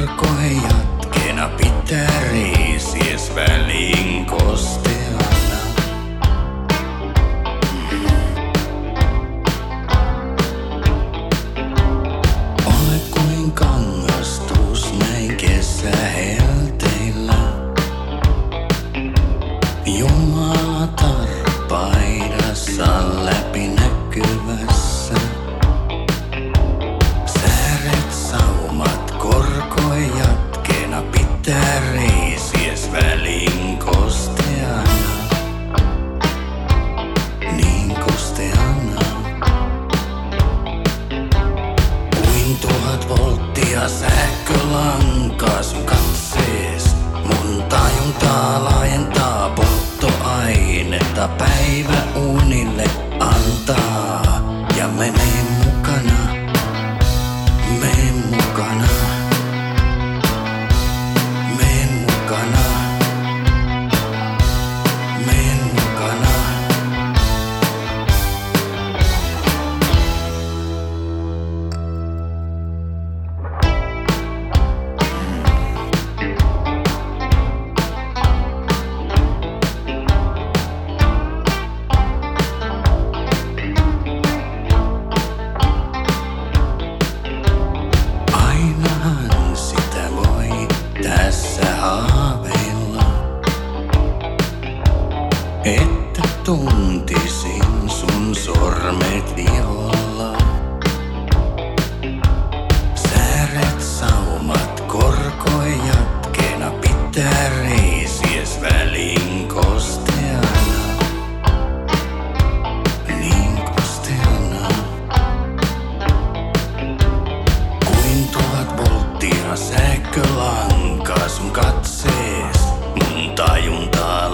korkohen jatkeena pitää reisies väliin kosteana. Ole kuin kangastus näin kesähelteillä. Jumala tarpaidassa läpinäkyvässä. Sääret saumat korkoen jatkeena pitää reisies väliin kosteana. Niin kosteana. Kuin 1000 volttia sähkölankaa sun katsees. Mun tajuntaa laajentaa polttoainetta päiväunille antaa. Ja mene mukana, mene mukana, mene mukana, mene mukana. Ainahan sitä voi tässä haaveilla, että tuntisin sun sormet iholla. Sääret saumat korkoen jatkeena pitää reisies väliin kosteana. Niin kosteana. Kuin 1000 volttia sähkölankaa sun katsees. Mun tajuntaa